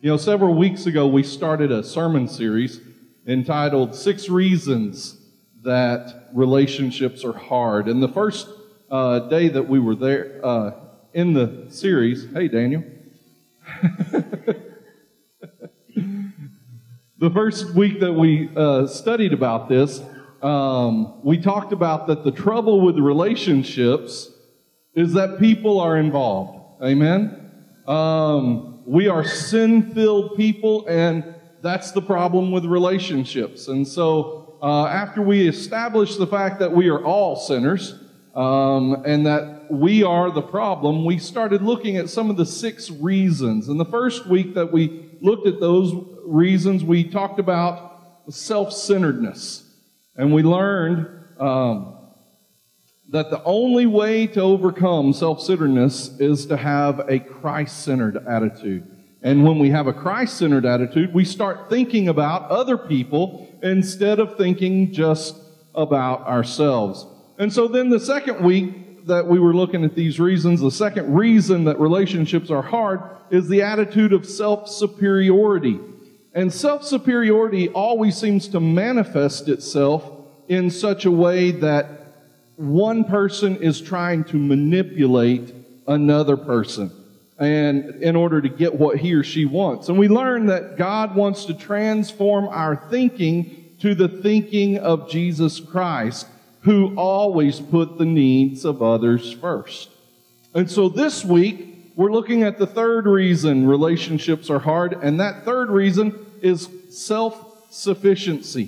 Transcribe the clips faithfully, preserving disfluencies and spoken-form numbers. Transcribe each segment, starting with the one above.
You know, several weeks ago we started a sermon series entitled Six Reasons That Relationships Are Hard. And the first uh, day that we were there uh, in the series, hey Daniel. The first week that we uh, studied about this, um, we talked about that the trouble with relationships is that people are involved. Amen? Um, we are sin-filled people, and that's the problem with relationships. And so uh, after we established the fact that we are all sinners um, and that we are the problem, we started looking at some of the six reasons. And the first week that we looked at those reasons, we talked about self-centeredness. And we learned um, that the only way to overcome self-centeredness is to have a Christ-centered attitude. And when we have a Christ-centered attitude, we start thinking about other people instead of thinking just about ourselves. And so then the second week that we were looking at these reasons, the second reason that relationships are hard is the attitude of self-superiority. And self-superiority always seems to manifest itself in such a way that one person is trying to manipulate another person, and in order to get what he or she wants. And we learn that God wants to transform our thinking to the thinking of Jesus Christ, who always put the needs of others first. And so this week, we're looking at the third reason relationships are hard, and that third reason is self-sufficiency.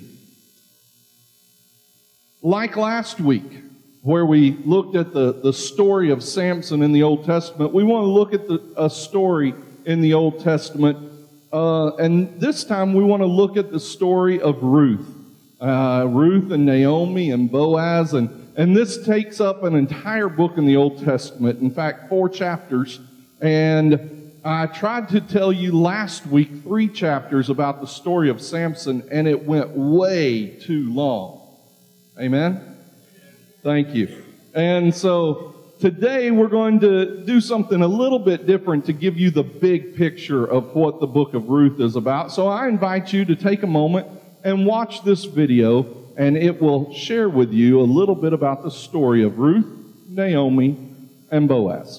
Like last week, where we looked at the, the story of Samson in the Old Testament, we want to look at the, a story in the Old Testament. Uh, and this time we want to look at the story of Ruth. Uh, Ruth and Naomi and Boaz. And, and this takes up an entire book in the Old Testament. In fact, four chapters. And I tried to tell you last week three chapters about the story of Samson, and it went way too long. Amen? Thank you. And so today we're going to do something a little bit different to give you the big picture of what the book of Ruth is about. So I invite you to take a moment and watch this video, and it will share with you a little bit about the story of Ruth, Naomi, and Boaz.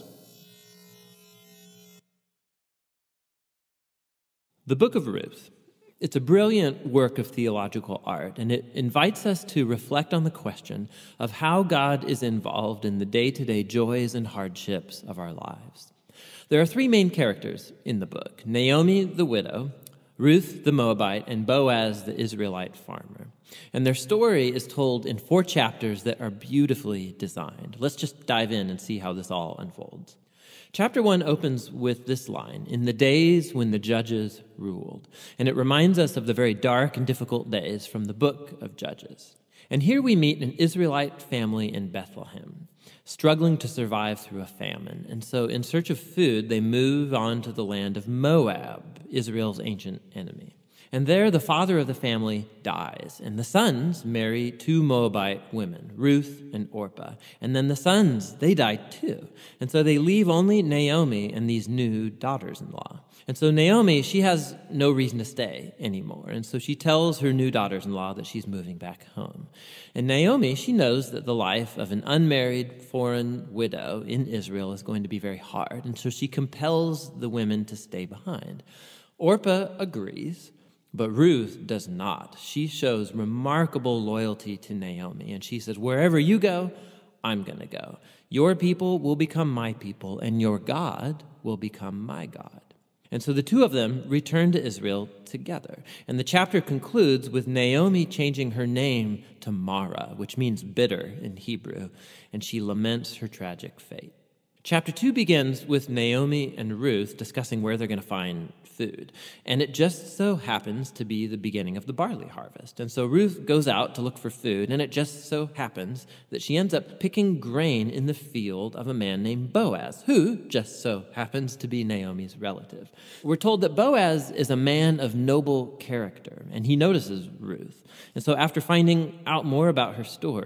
The book of Ruth. It's a brilliant work of theological art, and it invites us to reflect on the question of how God is involved in the day-to-day joys and hardships of our lives. There are three main characters in the book: Naomi, the widow, Ruth, the Moabite, and Boaz, the Israelite farmer. And their story is told in four chapters that are beautifully designed. Let's just dive in and see how this all unfolds. Chapter one opens with this line, "In the days when the judges ruled." And it reminds us of the very dark and difficult days from the book of Judges. And here we meet an Israelite family in Bethlehem, struggling to survive through a famine. And so in search of food, they move on to the land of Moab, Israel's ancient enemy. And there the father of the family dies, and the sons marry two Moabite women, Ruth and Orpah. And then the sons, they die too. And so they leave only Naomi and these new daughters-in-law. And so Naomi, she has no reason to stay anymore. And so she tells her new daughters-in-law that she's moving back home. And Naomi, she knows that the life of an unmarried foreign widow in Israel is going to be very hard. And so she compels the women to stay behind. Orpah agrees, but Ruth does not. She shows remarkable loyalty to Naomi, and she says, "Wherever you go, I'm going to go. Your people will become my people, and your God will become my God." And so the two of them return to Israel together. And the chapter concludes with Naomi changing her name to Mara, which means bitter in Hebrew, and she laments her tragic fate. Chapter two begins with Naomi and Ruth discussing where they're going to find food. And it just so happens to be the beginning of the barley harvest. And so Ruth goes out to look for food, and it just so happens that she ends up picking grain in the field of a man named Boaz, who just so happens to be Naomi's relative. We're told that Boaz is a man of noble character, and he notices Ruth. And so after finding out more about her story,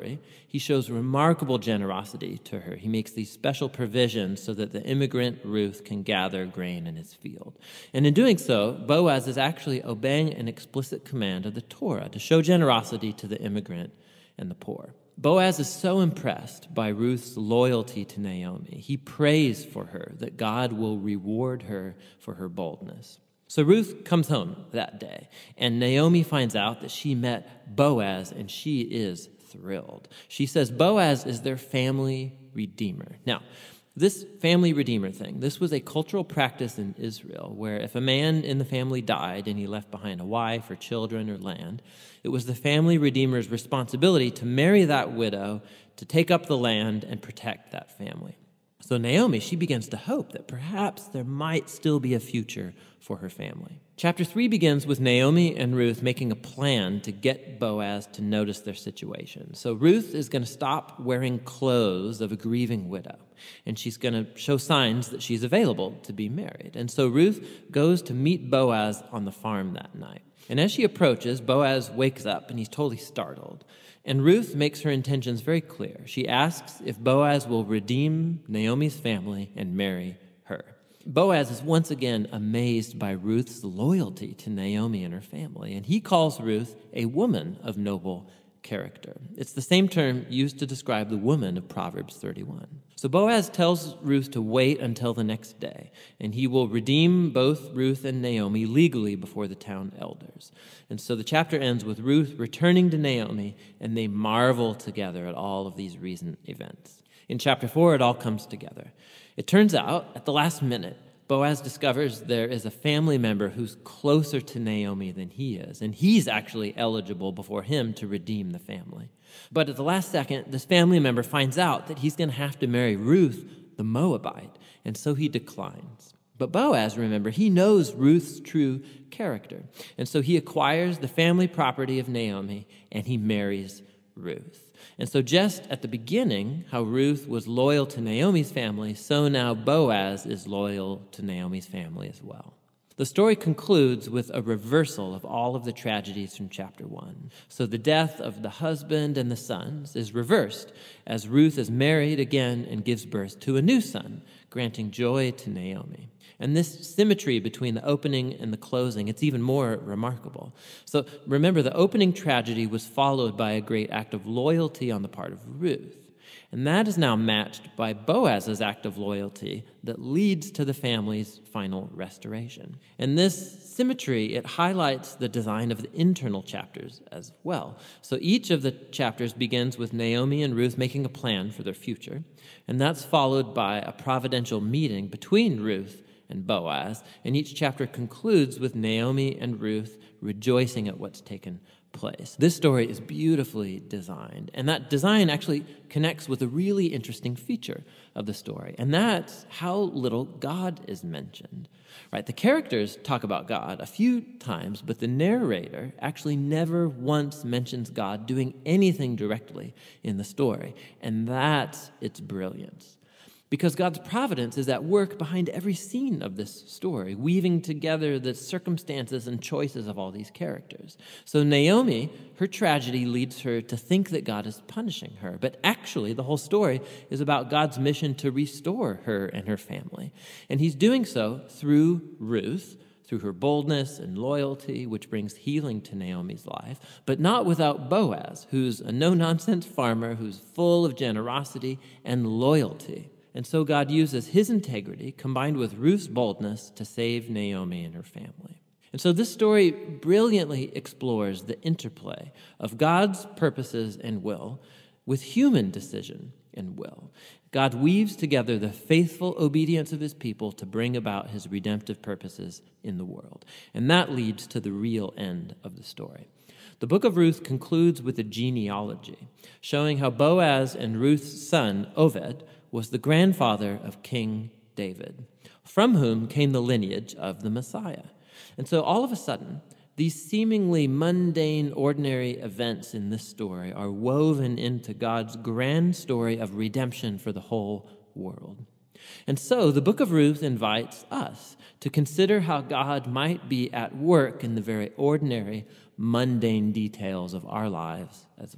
he shows remarkable generosity to her. He makes these special provisions so that the immigrant Ruth can gather grain in his field. And in doing so, Boaz is actually obeying an explicit command of the Torah to show generosity to the immigrant and the poor. Boaz is so impressed by Ruth's loyalty to Naomi. He prays for her that God will reward her for her boldness. So Ruth comes home that day, and Naomi finds out that she met Boaz, and she is thrilled. She says Boaz is their family redeemer. Now, this family redeemer thing, this was a cultural practice in Israel where if a man in the family died and he left behind a wife or children or land, it was the family redeemer's responsibility to marry that widow, to take up the land and protect that family. So Naomi, she begins to hope that perhaps there might still be a future for her family. Chapter three begins with Naomi and Ruth making a plan to get Boaz to notice their situation. So Ruth is going to stop wearing clothes of a grieving widow, and she's going to show signs that she's available to be married. And so Ruth goes to meet Boaz on the farm that night. And as she approaches, Boaz wakes up, and he's totally startled. And Ruth makes her intentions very clear. She asks if Boaz will redeem Naomi's family and marry her. Boaz is once again amazed by Ruth's loyalty to Naomi and her family, and he calls Ruth a woman of noble character. It's the same term used to describe the woman of Proverbs thirty-one. So Boaz tells Ruth to wait until the next day, and he will redeem both Ruth and Naomi legally before the town elders. And so the chapter ends with Ruth returning to Naomi, and they marvel together at all of these recent events. In chapter four, it all comes together. It turns out, at the last minute, Boaz discovers there is a family member who's closer to Naomi than he is, and he's actually eligible before him to redeem the family. But at the last second, this family member finds out that he's going to have to marry Ruth, the Moabite, and so he declines. But Boaz, remember, he knows Ruth's true character, and so he acquires the family property of Naomi, and he marries Ruth. And so just at the beginning, how Ruth was loyal to Naomi's family, so now Boaz is loyal to Naomi's family as well. The story concludes with a reversal of all of the tragedies from chapter one. So the death of the husband and the sons is reversed as Ruth is married again and gives birth to a new son, granting joy to Naomi. And this symmetry between the opening and the closing, it's even more remarkable. So remember, the opening tragedy was followed by a great act of loyalty on the part of Ruth. And that is now matched by Boaz's act of loyalty that leads to the family's final restoration. And this symmetry, it highlights the design of the internal chapters as well. So each of the chapters begins with Naomi and Ruth making a plan for their future. And that's followed by a providential meeting between Ruth and Boaz, and each chapter concludes with Naomi and Ruth rejoicing at what's taken place. This story is beautifully designed, and that design actually connects with a really interesting feature of the story, and that's how little God is mentioned. Right? The characters talk about God a few times, but the narrator actually never once mentions God doing anything directly in the story, and that's its brilliance. Because God's providence is at work behind every scene of this story, weaving together the circumstances and choices of all these characters. So Naomi, her tragedy leads her to think that God is punishing her, but actually the whole story is about God's mission to restore her and her family. And he's doing so through Ruth, through her boldness and loyalty, which brings healing to Naomi's life, but not without Boaz, who's a no-nonsense farmer who's full of generosity and loyalty. And so God uses his integrity combined with Ruth's boldness to save Naomi and her family. And so this story brilliantly explores the interplay of God's purposes and will with human decision and will. God weaves together the faithful obedience of his people to bring about his redemptive purposes in the world. And that leads to the real end of the story. The book of Ruth concludes with a genealogy, showing how Boaz and Ruth's son, Oved, was the grandfather of King David, from whom came the lineage of the Messiah. And so all of a sudden, these seemingly mundane, ordinary events in this story are woven into God's grand story of redemption for the whole world. And so the book of Ruth invites us to consider how God might be at work in the very ordinary, mundane details of our lives as well.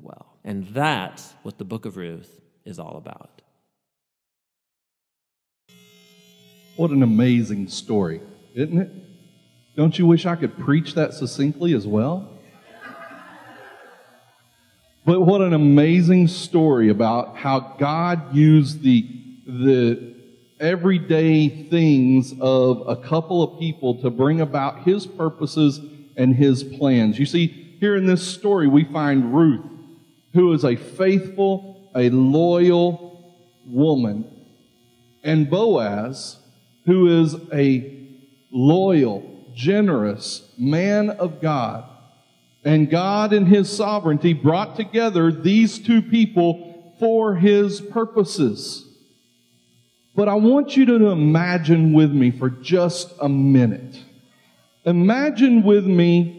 And that's what the book of Ruth is all about. What an amazing story, isn't it? Don't you wish I could preach that succinctly as well? But what an amazing story about how God used the, the everyday things of a couple of people to bring about His purposes and His plans. You see, here in this story, we find Ruth, who is a faithful, a loyal woman, and Boaz, who is a loyal, generous man of God. And God in His sovereignty brought together these two people for His purposes. But I want you to imagine with me for just a minute. Imagine with me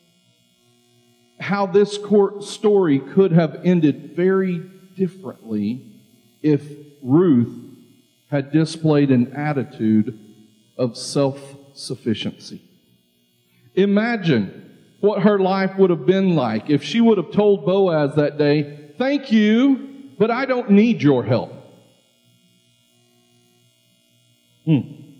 how this court story could have ended very differently if Ruth had displayed an attitude of self-sufficiency. Imagine what her life would have been like if she would have told Boaz that day, "Thank you, but I don't need your help." Hmm.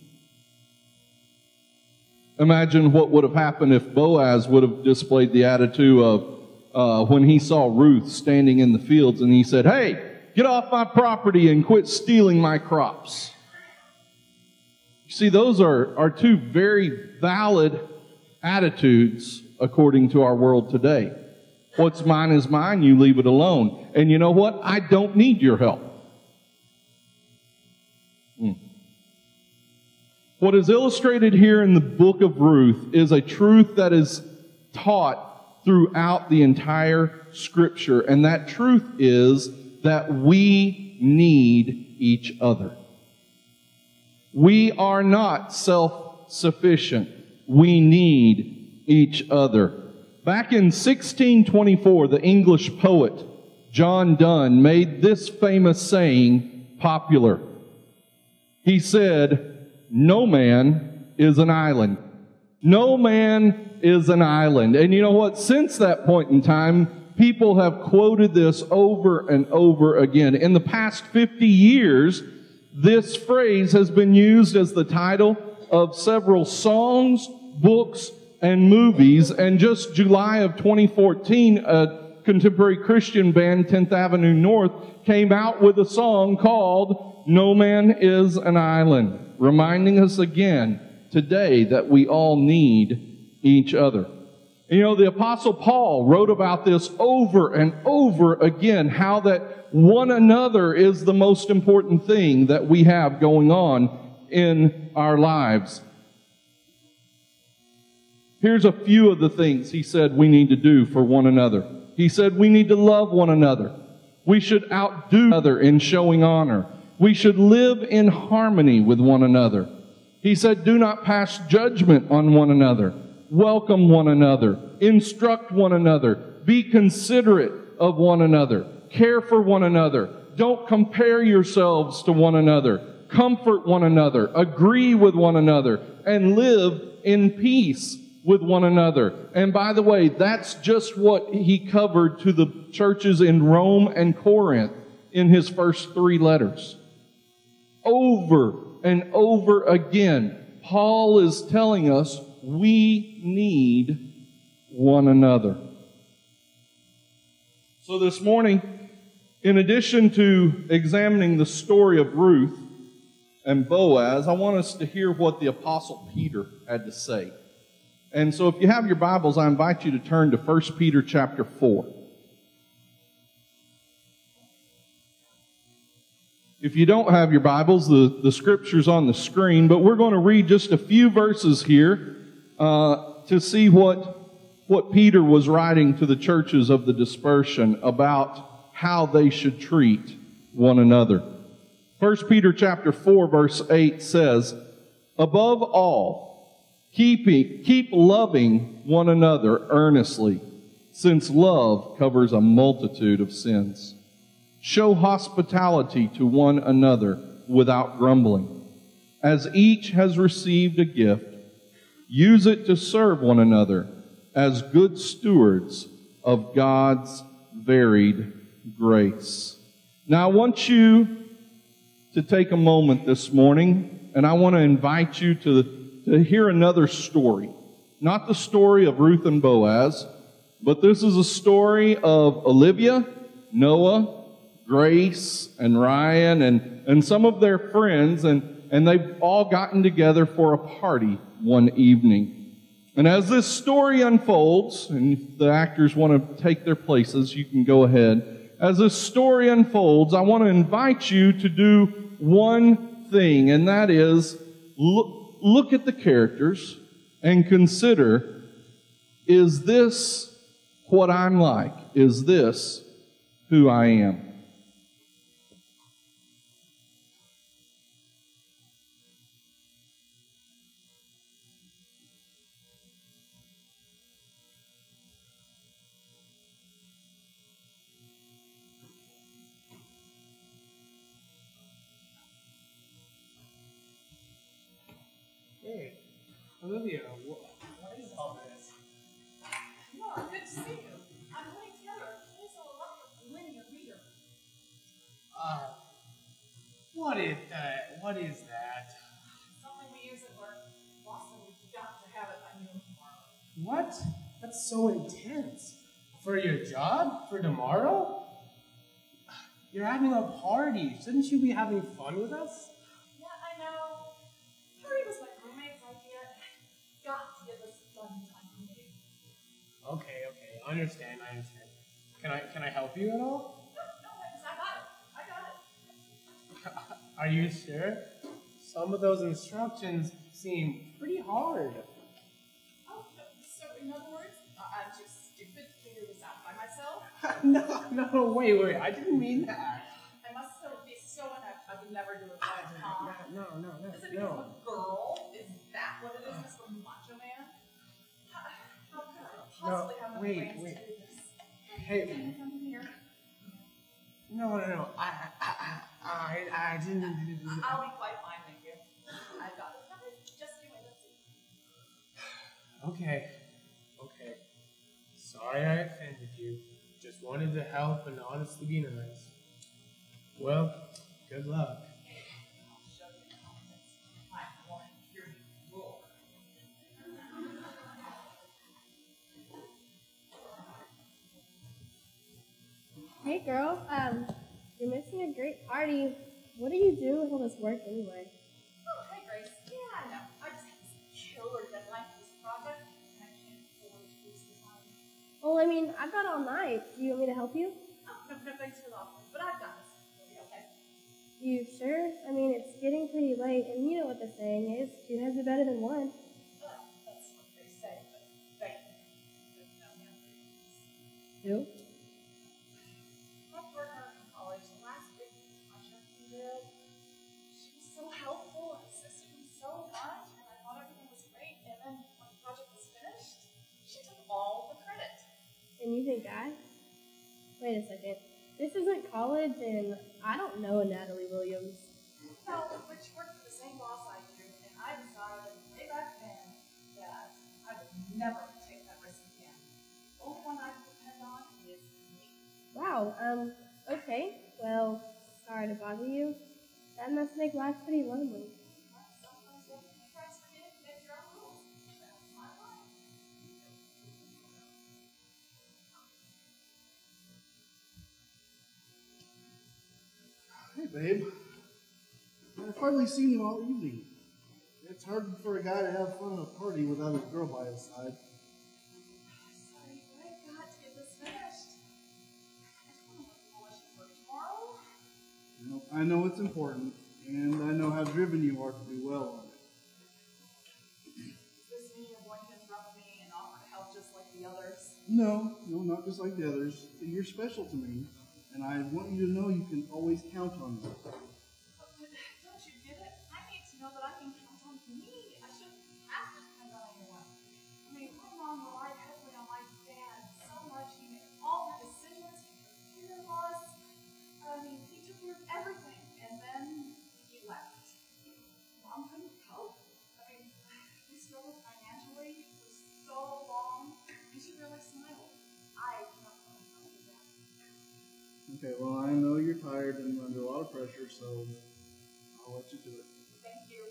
Imagine what would have happened if Boaz would have displayed the attitude of uh, when he saw Ruth standing in the fields and he said, "Hey, get off my property and quit stealing my crops." You see, those are, are two very valid attitudes according to our world today. What's mine is mine, you leave it alone. And you know what? I don't need your help. Hmm. What is illustrated here in the book of Ruth is a truth that is taught throughout the entire Scripture. And that truth is that we need each other. We are not self-sufficient. We need each other. Back in sixteen twenty-four, the English poet John Donne made this famous saying popular. He said, "No man is an island. No man is an island." And you know what? Since that point in time, people have quoted this over and over again. In the past fifty years, this phrase has been used as the title of several songs, books, and movies. And just July of twenty fourteen, a contemporary Christian band, tenth Avenue North, came out with a song called "No Man is an Island," reminding us again today that we all need each other. And you know, the Apostle Paul wrote about this over and over again, how that one another is the most important thing that we have going on in our lives. Here's a few of the things he said we need to do for one another. He said we need to love one another. We should outdo each other in showing honor. We should live in harmony with one another. He said, do not pass judgment on one another. Welcome one another. Instruct one another. Be considerate of one another. Care for one another. Don't compare yourselves to one another. Comfort one another. Agree with one another. And live in peace with one another. And by the way, that's just what he covered to the churches in Rome and Corinth in his first three letters. Over and over again, Paul is telling us we need one another. So this morning, in addition to examining the story of Ruth and Boaz, I want us to hear what the Apostle Peter had to say. And so if you have your Bibles, I invite you to turn to First Peter chapter four. If you don't have your Bibles, the, the Scripture's on the screen, but we're going to read just a few verses here uh, to see what, what Peter was writing to the churches of the dispersion about how they should treat one another. First Peter chapter four, verse eight says, above all, keep, keep loving one another earnestly, since love covers a multitude of sins. Show hospitality to one another without grumbling. As each has received a gift, use it to serve one another as good stewards of God's varied grace. Now, I want you to take a moment this morning, and I want to invite you to, to hear another story. Not the story of Ruth and Boaz, but this is a story of Olivia, Noah, Grace, and Ryan, and, and some of their friends, and, and they've all gotten together for a party one evening. And as this story unfolds, and if the actors want to take their places, you can go ahead. As this story unfolds, I want to invite you to do one thing, and that is look, look at the characters and consider, is this what I'm like? Is this who I am? Hey, Olivia, what, what is all this? Well, good to see you. I'm putting together a piezoelectric linear meter. Uh, what is that? What is that? Something we use at work. Boston, we've got to have it by noon tomorrow. What? That's so intense. For your job? For tomorrow? You're having a party. Shouldn't you be having fun with us? Yeah, I know. Harry was my roommate's idea. Got to get this done timely. Okay, okay. I understand, I understand. Can I can I help you at all? No, no, thanks. I got it. I got it. Are you sure? Some of those instructions seem pretty hard. Oh, so in other words, I'm too stupid to figure this out by myself? no, no, wait, wait. I didn't mean that. I must so be so inept I would never do it by myself. No, no, no, Is it no. because I'm a girl? Is that what it is, Mister Macho Man? How how could I possibly have enough wait, brains wait. to do this? Hey. Come here. No, no, no. I, I, I, I, I didn't. I'll be quite fine, thank you. I got it covered. Just you wait and see. Okay, okay. Sorry I offended you. Just wanted to help and honestly be nice. Well, good luck. I'll show you the confidence. I want to hear you roar. Hey girl, um, you're missing a great party. What do you do with all this work anyway? Oh, hey, Grace. Yeah, I know. I just have this killer deadline for this project, and I can't afford to lose the time. Well, I mean, I've got all night. Do you want me to help you? Oh, no, no, thanks for the offer, but I've got this. It'll be okay. You sure? I mean, it's getting pretty late, and you know what the saying is, two heads are better than one. Well, that's what they say, but thank you. But no, no. Who? My partner in college, the last big project we did, she was so helpful and assisted me so much, and I thought everything was great, and then when the project was finished, she took all the credit. And you think I? Wait a second. This isn't college, and I don't know a Natalie Williams. No, but she worked for the same boss I do, and I decided way back then that I would never take that risk again. The only one I can depend on is me. Wow, um, okay. Well, sorry to bother you. That must make life pretty lonely. But sometimes you have to make rights for you and make your own rules. That's my life. Hey, babe. I've hardly seen you all evening. It's hard for a guy to have fun at a party without a girl by his side. Sorry, but I got to get this finished. I just want to look foolish for tomorrow. You know, I know it's important, and I know how driven you are to do well on it. Does this mean you're going to interrupt me and offer to help just like the others? No, no, not just like the others. You're special to me, and I want you to know you can always count on me. But don't you get it? I need to know that I can count on me. I shouldn't have to depend on anyone. I mean, my mom relied heavily on my dad so much. He made all the decisions. He took care of us. I mean, he took care of everything. And then he left. Mom couldn't cope. I mean, we struggled financially for so long. And she really smiled. I cannot tell you that. Okay, well, I know you're tired and under a lot of pressure, so I'll let you do it. Thank you.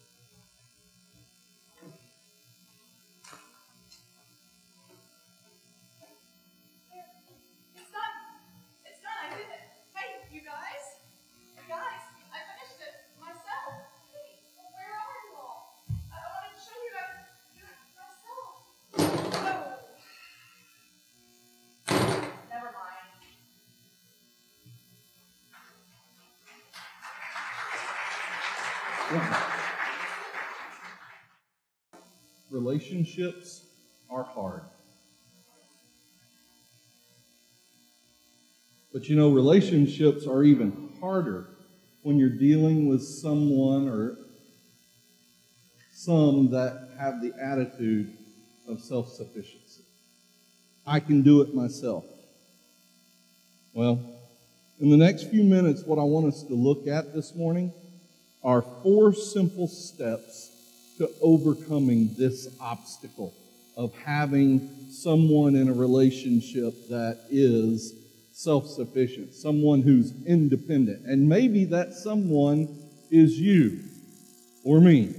It's done. It's done. I did it. Hey, you guys. You guys, I finished it myself. Hey, well, where are you all? I, I wanted to show you guys do it myself. Oh. Never mind. Relationships are hard. But you know, relationships are even harder when you're dealing with someone or some that have the attitude of self-sufficiency. I can do it myself. Well, in the next few minutes, what I want us to look at this morning are four simple steps to overcoming this obstacle of having someone in a relationship that is self-sufficient, someone who's independent. And maybe that someone is you or me.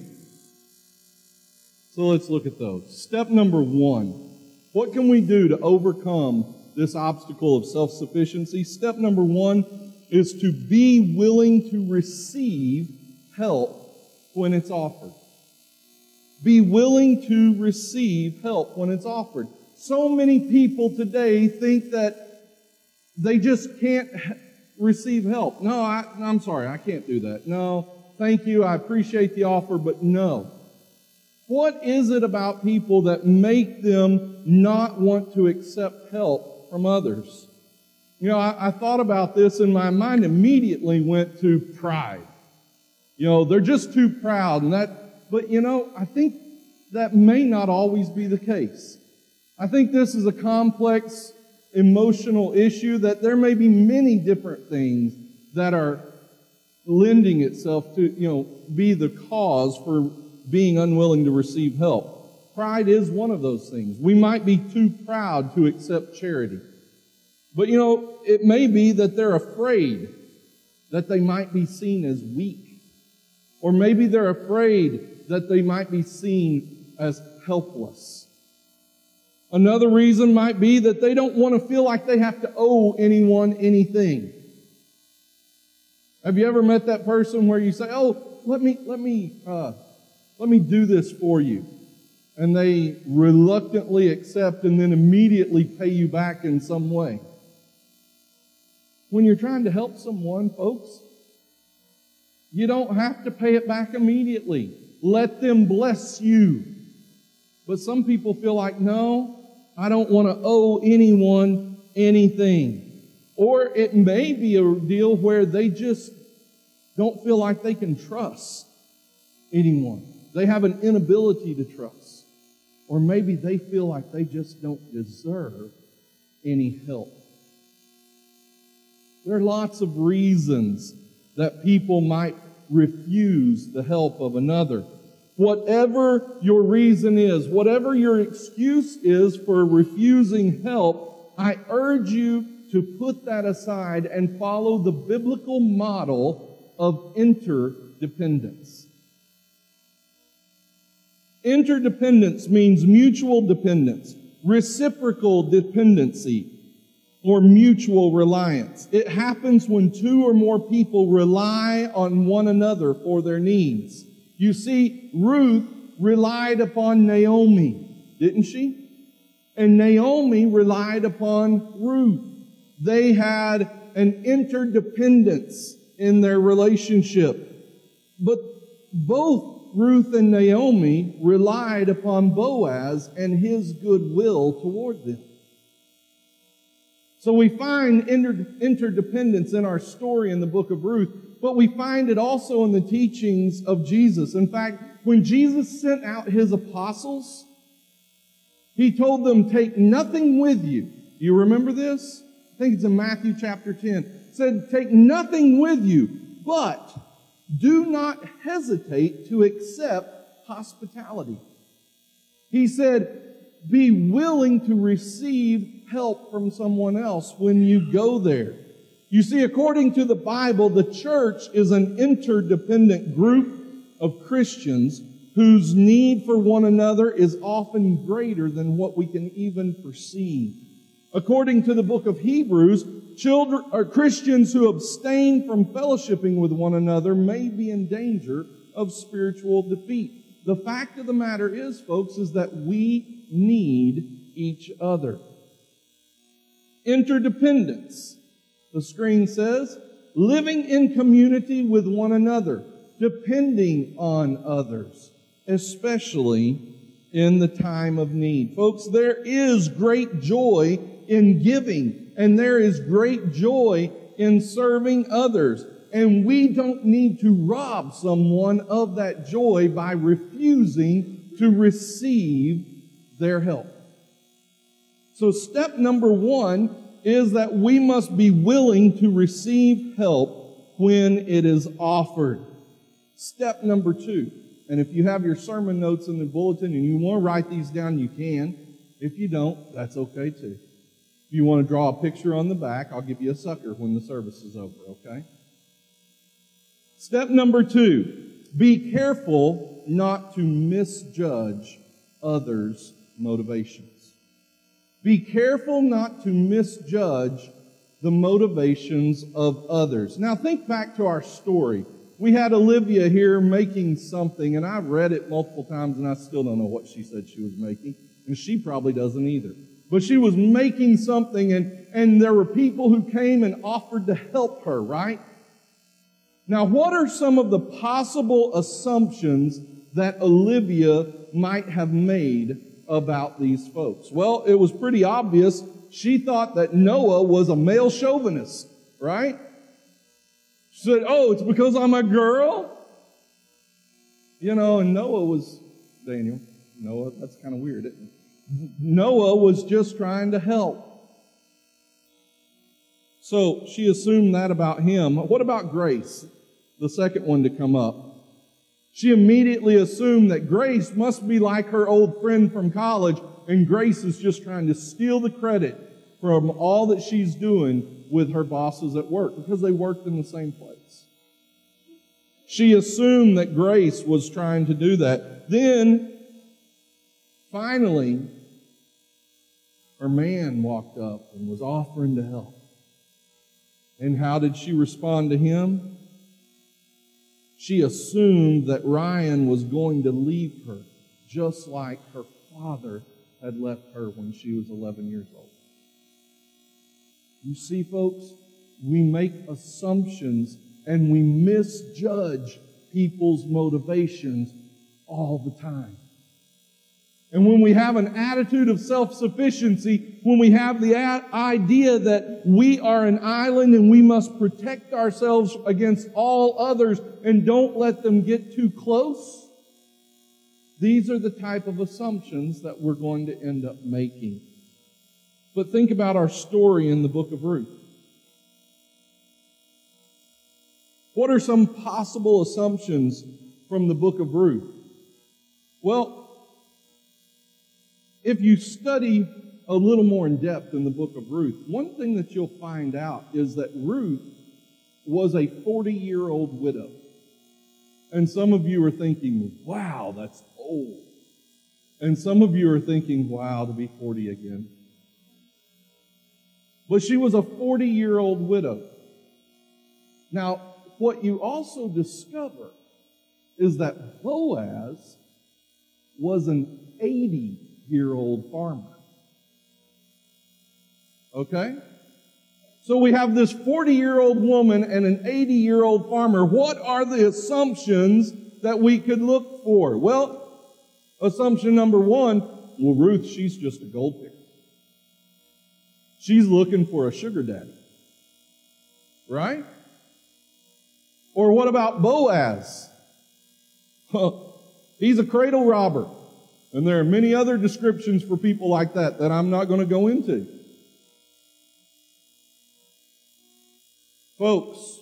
So let's look at those. Step number one, what can we do to overcome this obstacle of self-sufficiency? Step number one is to be willing to receive help when it's offered. Be willing to receive help when it's offered. So many people today think that they just can't receive help. No, I, I'm sorry, I can't do that. No, thank you, I appreciate the offer, but no. What is it about people that make them not want to accept help from others? You know, I, I thought about this and my mind immediately went to pride. You know, they're just too proud and that, but you know, I think that may not always be the case. I think this is a complex emotional issue that there may be many different things that are lending itself to, you know, be the cause for being unwilling to receive help. Pride is one of those things. We might be too proud to accept charity. But you know, it may be that they're afraid that they might be seen as weak. Or maybe they're afraid that they might be seen as helpless. Another reason might be that they don't want to feel like they have to owe anyone anything. Have you ever met that person where you say, "Oh, let me, let me, uh, let me do this for you," and they reluctantly accept and then immediately pay you back in some way? When you're trying to help someone, folks, you don't have to pay it back immediately. Let them bless you. But some people feel like, no, I don't want to owe anyone anything. Or it may be a deal where they just don't feel like they can trust anyone. They have an inability to trust. Or maybe they feel like they just don't deserve any help. There are lots of reasons that people might refuse the help of another. Whatever your reason is, whatever your excuse is for refusing help, I urge you to put that aside and follow the biblical model of interdependence. Interdependence means mutual dependence, reciprocal dependency, or mutual reliance. It happens when two or more people rely on one another for their needs. You see, Ruth relied upon Naomi, didn't she? And Naomi relied upon Ruth. They had an interdependence in their relationship. But both Ruth and Naomi relied upon Boaz and his goodwill toward them. So we find inter- interdependence in our story in the book of Ruth, but we find it also in the teachings of Jesus. In fact, when Jesus sent out his apostles, he told them, take nothing with you. Do you remember this? I think it's in Matthew chapter ten. It said, take nothing with you, but do not hesitate to accept hospitality. He said, be willing to receive help from someone else when you go there. You see, according to the Bible, the church is an interdependent group of Christians whose need for one another is often greater than what we can even perceive. According to the book of Hebrews, children or Christians who abstain from fellowshipping with one another may be in danger of spiritual defeat. The fact of the matter is, folks, is that we need each other. Interdependence. The screen says, living in community with one another, depending on others, especially in the time of need. Folks, there is great joy in giving, and there is great joy in serving others. And we don't need to rob someone of that joy by refusing to receive their help. So step number one is that we must be willing to receive help when it is offered. Step number two, and if you have your sermon notes in the bulletin and you want to write these down, you can. If you don't, that's okay too. If you want to draw a picture on the back, I'll give you a sucker when the service is over, okay? Step number two, be careful not to misjudge others' motivations. Be careful not to misjudge the motivations of others. Now think back to our story. We had Olivia here making something, and I've read it multiple times, and I still don't know what she said she was making, and she probably doesn't either. But she was making something, and, and there were people who came and offered to help her, right? Now, what are some of the possible assumptions that Olivia might have made about these folks? Well, it was pretty obvious. She thought that Noah was a male chauvinist, right? She said, oh, it's because I'm a girl? You know, and Noah was, Daniel, Noah, that's kind of weird, isn't it? Noah was just trying to help. So she assumed that about him. What about Grace, the second one to come up? She immediately assumed that Grace must be like her old friend from college, and Grace is just trying to steal the credit from all that she's doing with her bosses at work because they worked in the same place. She assumed that Grace was trying to do that. Then, finally, her man walked up and was offering to help. And how did she respond to him? She assumed that Ryan was going to leave her, just like her father had left her when she was eleven years old. You see, folks, we make assumptions and we misjudge people's motivations all the time. And when we have an attitude of self-sufficiency, when we have the idea that we are an island and we must protect ourselves against all others and don't let them get too close, these are the type of assumptions that we're going to end up making. But think about our story in the book of Ruth. What are some possible assumptions from the book of Ruth? Well, if you study a little more in depth in the book of Ruth, one thing that you'll find out is that Ruth was a forty-year-old widow. And some of you are thinking, wow, that's old. And some of you are thinking, wow, to be forty again. But she was a forty-year-old widow. Now, what you also discover is that Boaz was an eighty-year-old farmer. Okay? So we have this forty-year-old woman and an eighty-year-old farmer. What are the assumptions that we could look for? Well, assumption number one, well, Ruth, she's just a gold picker. She's looking for a sugar daddy. Right? Or what about Boaz? He's a cradle robber. And there are many other descriptions for people like that that I'm not going to go into. Folks,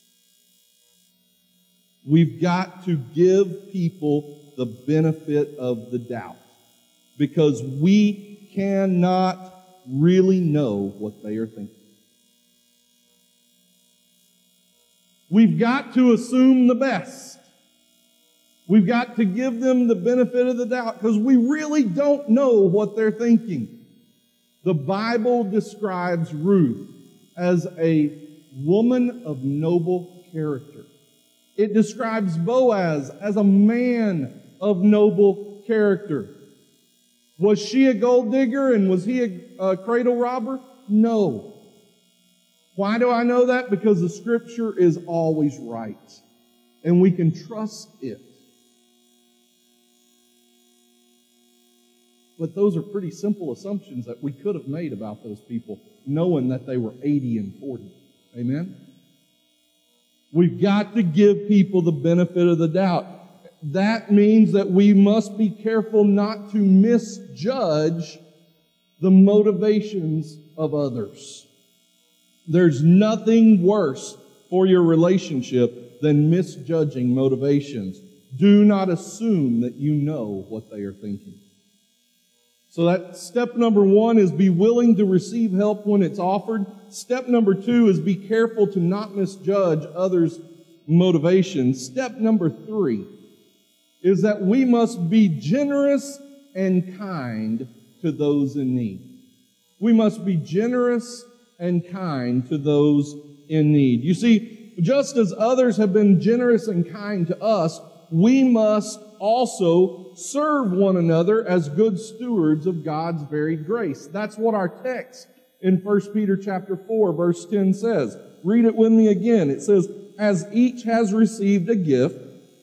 we've got to give people the benefit of the doubt because we cannot really know what they are thinking. We've got to assume the best. We've got to give them the benefit of the doubt because we really don't know what they're thinking. The Bible describes Ruth as a woman of noble character. It describes Boaz as a man of noble character. Was she a gold digger and was he a, a cradle robber? No. Why do I know that? Because the Scripture is always right, and we can trust it. But those are pretty simple assumptions that we could have made about those people, knowing that they were eighty and forty. Amen? We've got to give people the benefit of the doubt. That means that we must be careful not to misjudge the motivations of others. There's nothing worse for your relationship than misjudging motivations. Do not assume that you know what they are thinking. So that step number one is be willing to receive help when it's offered. Step number two is be careful to not misjudge others' motivations. Step number three is that we must be generous and kind to those in need. We must be generous and kind to those in need. You see, just as others have been generous and kind to us, we must also serve one another as good stewards of God's varied grace. That's what our text in First Peter chapter four, verse ten says. Read it with me again. It says, as each has received a gift,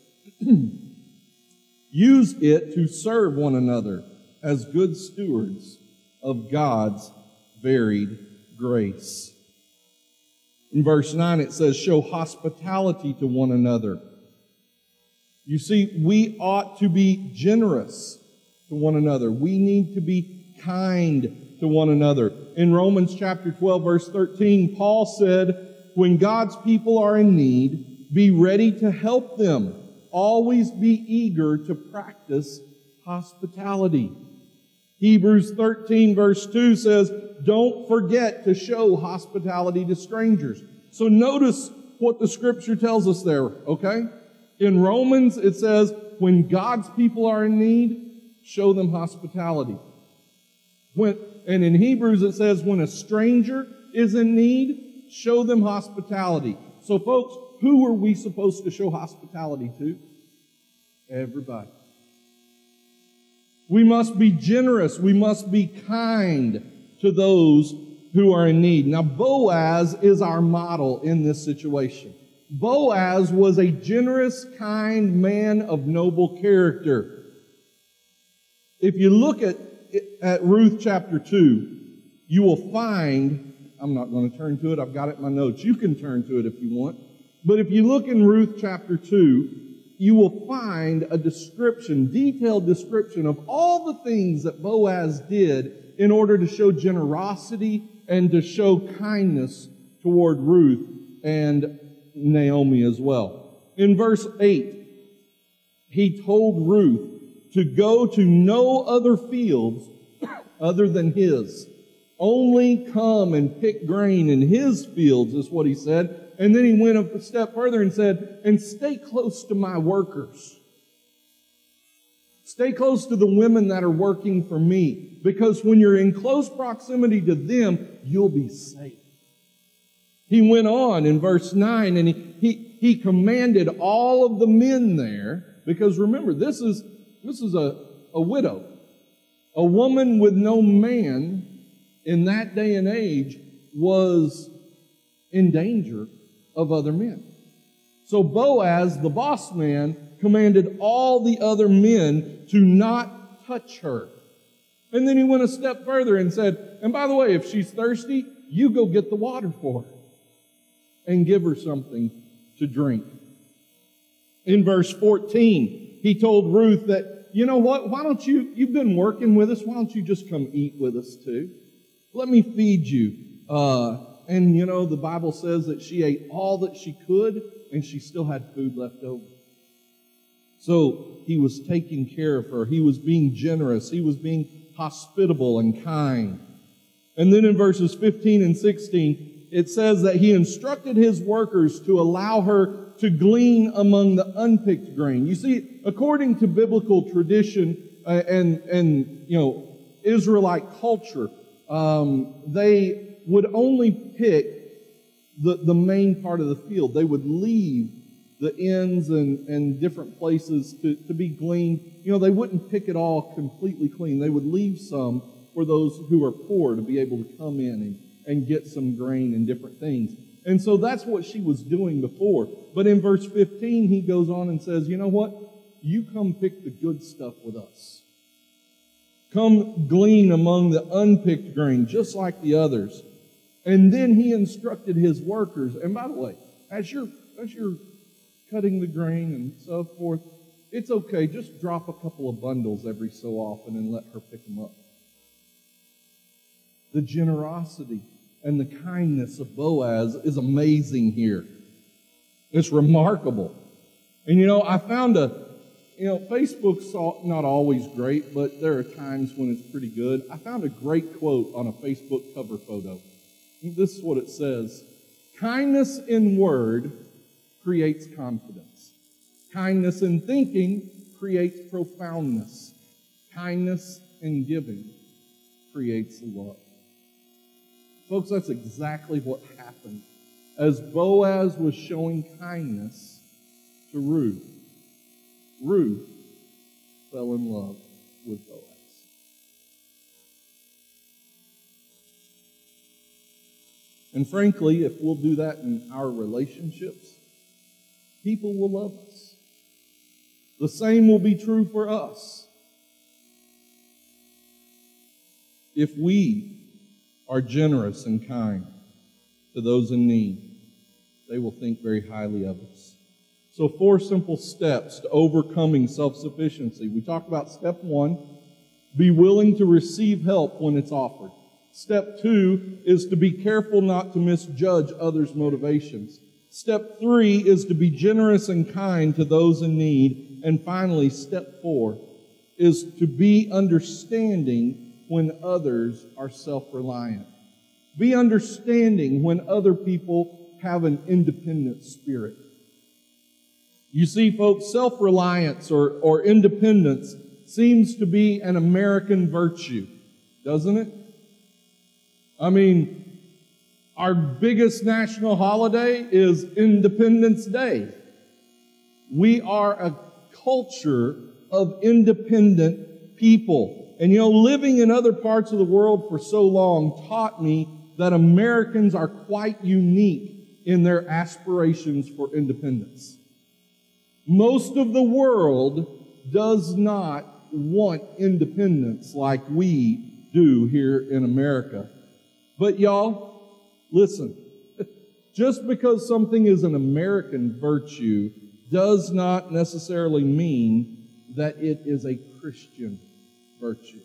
use it to serve one another as good stewards of God's varied grace. In verse nine it says, show hospitality to one another. You see, we ought to be generous to one another. We need to be kind to one another. In Romans chapter twelve, verse thirteen, Paul said, when God's people are in need, be ready to help them. Always be eager to practice hospitality. Hebrews thirteen, verse two says, don't forget to show hospitality to strangers. So notice what the Scripture tells us there, okay? In Romans, it says, when God's people are in need, show them hospitality. When, and in Hebrews, it says, when a stranger is in need, show them hospitality. So folks, who are we supposed to show hospitality to? Everybody. We must be generous. We must be kind to those who are in need. Now, Boaz is our model in this situation. Boaz was a generous, kind man of noble character. If you look at, at Ruth chapter two, you will find, I'm not going to turn to it, I've got it in my notes. You can turn to it if you want. But if you look in Ruth chapter two, you will find a description, detailed description of all the things that Boaz did in order to show generosity and to show kindness toward Ruth and Naomi as well. In verse eight, he told Ruth to go to no other fields other than his. Only come and pick grain in his fields, is what he said. And then he went up a step further and said, and stay close to my workers. Stay close to the women that are working for me. Because when you're in close proximity to them, you'll be safe. He went on in verse nine and he, he, he commanded all of the men there, because remember, this is, this is a, a widow. A woman with no man in that day and age was in danger of other men. So Boaz, the boss man, commanded all the other men to not touch her. And then he went a step further and said, and by the way, if she's thirsty, you go get the water for her and give her something to drink. In verse fourteen, he told Ruth that, you know what, why don't you, you've been working with us, why don't you just come eat with us too? Let me feed you. Uh, and you know, the Bible says that she ate all that she could and she still had food left over. So he was taking care of her. He was being generous. He was being hospitable and kind. And then in verses fifteen and sixteen, it says that he instructed his workers to allow her to glean among the unpicked grain. You see, according to biblical tradition uh, and, and, you know, Israelite culture, um, they would only pick the, the main part of the field. They would leave the ends and, and different places to, to be gleaned. You know, they wouldn't pick it all completely clean. They would leave some for those who are poor to be able to come in and, and get some grain and different things. And so that's what she was doing before. But in verse fifteen, he goes on and says, you know what? You come pick the good stuff with us. Come glean among the unpicked grain, just like the others. And then he instructed his workers. And by the way, as you're, as you're cutting the grain and so forth, it's okay. Just drop a couple of bundles every so often and let her pick them up. The generosity and the kindness of Boaz is amazing here. It's remarkable. And you know, I found a, you know, Facebook's not always great, but there are times when it's pretty good. I found a great quote on a Facebook cover photo. This is what it says. Kindness in word creates confidence. Kindness in thinking creates profoundness. Kindness in giving creates love. Folks, that's exactly what happened as Boaz was showing kindness to Ruth. Ruth fell in love with Boaz. And frankly, if we'll do that in our relationships, people will love us. The same will be true for us. If we are generous and kind to those in need, they will think very highly of us. So four simple steps to overcoming self-sufficiency. We talked about step one, be willing to receive help when it's offered. Step two is to be careful not to misjudge others' motivations. Step three is to be generous and kind to those in need. And finally, step four is to be understanding when others are self-reliant. Be understanding when other people have an independent spirit. You see, folks, self-reliance or, or independence seems to be an American virtue, doesn't it? I mean, our biggest national holiday is Independence Day. We are a culture of independent people. And you know, living in other parts of the world for so long taught me that Americans are quite unique in their aspirations for independence. Most of the world does not want independence like we do here in America. But y'all, listen, just because something is an American virtue does not necessarily mean that it is a Christian virtue.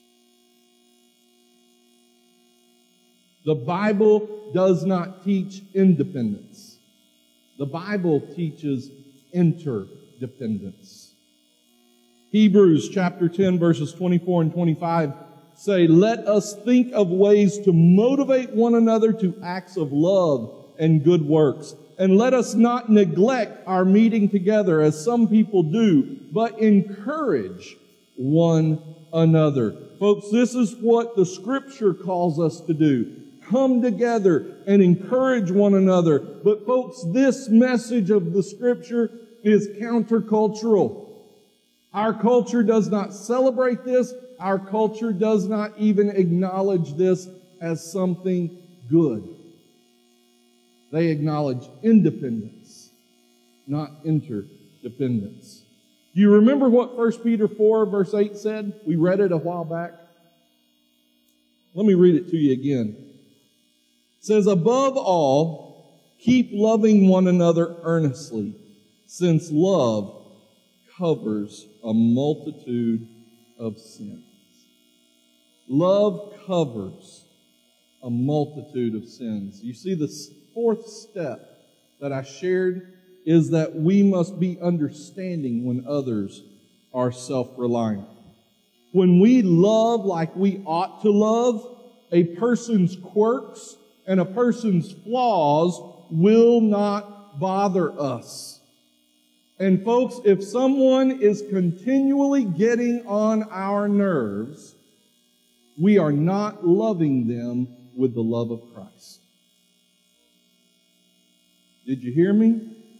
The Bible does not teach independence. The Bible teaches interdependence. Hebrews chapter ten verses twenty-four and twenty-five say, let us think of ways to motivate one another to acts of love and good works. And let us not neglect our meeting together as some people do, but encourage one another. Folks, this is what the Scripture calls us to do. Come together and encourage one another. But folks, this message of the Scripture is countercultural. Our culture does not celebrate this. Our culture does not even acknowledge this as something good. They acknowledge independence, not interdependence. Do you remember what First Peter four verse eight said? We read it a while back. Let me read it to you again. It says, above all, keep loving one another earnestly, since love covers a multitude of sins. Love covers a multitude of sins. You see, the fourth step that I shared is that we must be understanding when others are self-reliant. When we love like we ought to love, a person's quirks and a person's flaws will not bother us. And folks, if someone is continually getting on our nerves, we are not loving them with the love of Christ. Did you hear me?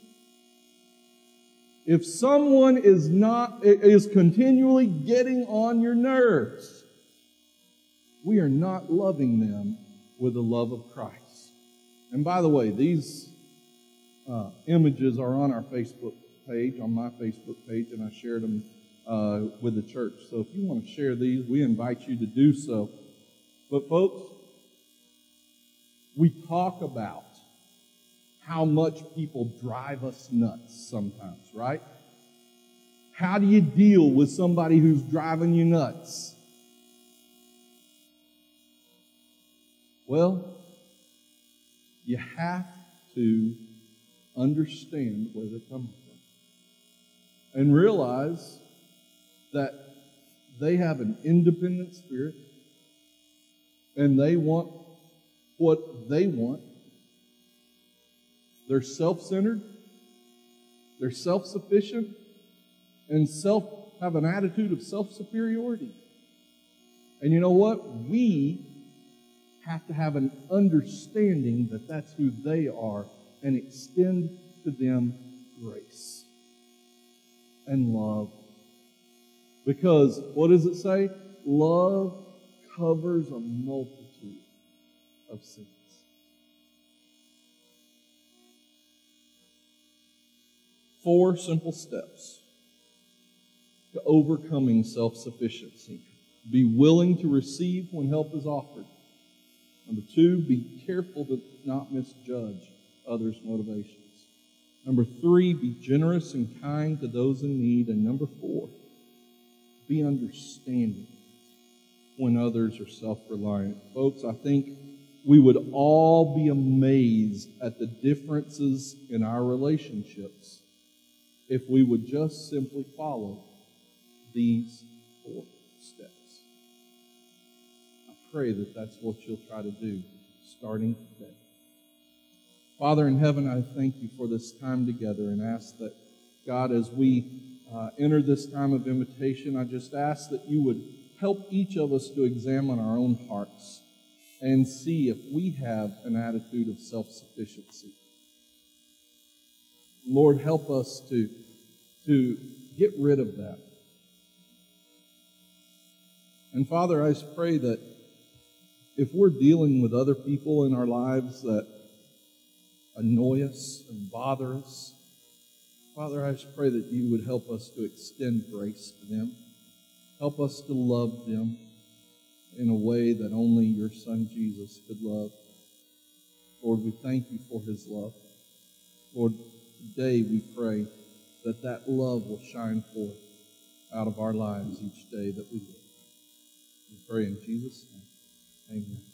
If someone is not is continually getting on your nerves, we are not loving them with the love of Christ. And by the way, these uh, images are on our Facebook page, on my Facebook page, and I shared them uh, with the church. So if you want to share these, we invite you to do so. But folks, we talk about how much people drive us nuts sometimes, right? How do you deal with somebody who's driving you nuts? Well, you have to understand where they're coming from and realize that they have an independent spirit and they want what they want. They're self-centered, they're self-sufficient, and self have an attitude of self-superiority. And you know what? We have to have an understanding that that's who they are and extend to them grace and love. Because, what does it say? Love covers a multitude of sins. Four simple steps to overcoming self-sufficiency. Be willing to receive when help is offered. Number two, be careful to not misjudge others' motivations. Number three, be generous and kind to those in need. And number four, be understanding when others are self-reliant. Folks, I think we would all be amazed at the differences in our relationships if we would just simply follow these four steps. I pray that that's what you'll try to do starting today. Father in heaven, I thank you for this time together and ask that, God, as we uh, enter this time of invitation, I just ask that you would help each of us to examine our own hearts and see if we have an attitude of self-sufficiency. Lord, help us to, to get rid of that. And Father, I just pray that if we're dealing with other people in our lives that annoy us and bother us, Father, I just pray that you would help us to extend grace to them. Help us to love them in a way that only your Son Jesus could love. Lord, we thank you for his love. Lord, today we pray that that love will shine forth out of our lives each day that we live. We pray in Jesus' name. Amen.